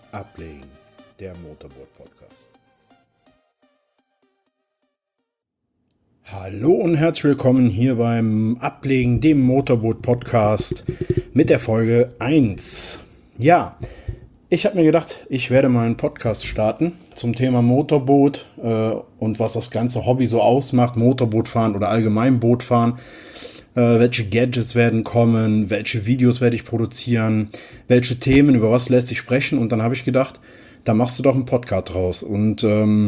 Ablegen, der Motorboot-Podcast. Hallo und herzlich willkommen hier beim Ablegen, dem Motorboot-Podcast mit der Folge 1. Ja, ich habe mir gedacht, ich werde mal einen Podcast starten zum Thema Motorboot und was das ganze Hobby so ausmacht, Motorbootfahren oder allgemein Bootfahren. Welche Gadgets werden kommen, welche Videos werde ich produzieren, welche Themen, über was lässt sich sprechen. Und dann habe ich gedacht, da machst du doch einen Podcast draus. Und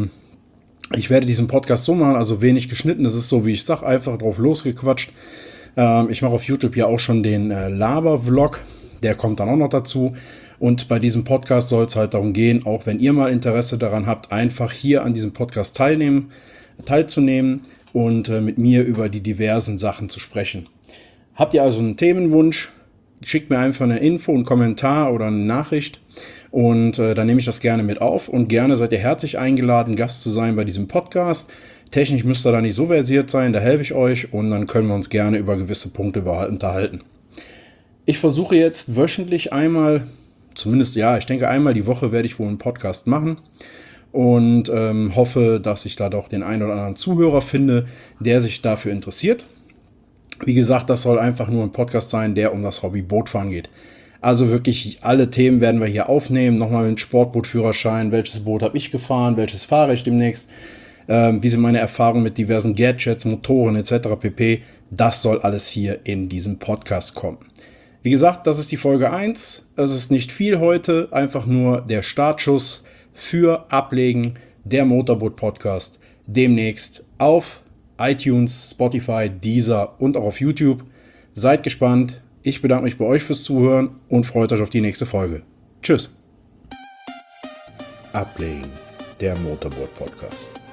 ich werde diesen Podcast so machen, also wenig geschnitten, das ist so, wie ich sage, einfach drauf losgequatscht. Ich mache auf YouTube ja auch schon den Laber-Vlog, der kommt dann auch noch dazu. Und bei diesem Podcast soll es halt darum gehen, auch wenn ihr mal Interesse daran habt, einfach hier an diesem Podcast teilzunehmen und mit mir über die diversen Sachen zu sprechen. Habt ihr also einen Themenwunsch? Schickt mir einfach eine Info, einen Kommentar oder eine Nachricht und dann nehme ich das gerne mit auf und gerne seid ihr herzlich eingeladen, Gast zu sein bei diesem Podcast. Technisch müsst ihr da nicht so versiert sein, da helfe ich euch und dann können wir uns gerne über gewisse Punkte unterhalten. Ich versuche jetzt wöchentlich einmal, zumindest ja, ich denke einmal die Woche werde ich wohl einen Podcast machen. Und hoffe, dass ich da doch den einen oder anderen Zuhörer finde, der sich dafür interessiert. Wie gesagt, das soll einfach nur ein Podcast sein, der um das Hobby Bootfahren geht. Also wirklich alle Themen werden wir hier aufnehmen. Nochmal mit Sportbootführerschein, welches Boot habe ich gefahren, welches fahre ich demnächst, wie sind meine Erfahrungen mit diversen Gadgets, Motoren etc. pp. Das soll alles hier in diesem Podcast kommen. Wie gesagt, das ist die Folge 1. Es ist nicht viel heute, einfach nur der Startschuss für Ablegen, der Motorboot-Podcast, demnächst auf iTunes, Spotify, Deezer und auch auf YouTube. Seid gespannt. Ich bedanke mich bei euch fürs Zuhören und freut euch auf die nächste Folge. Tschüss. Ablegen, der Motorboot-Podcast.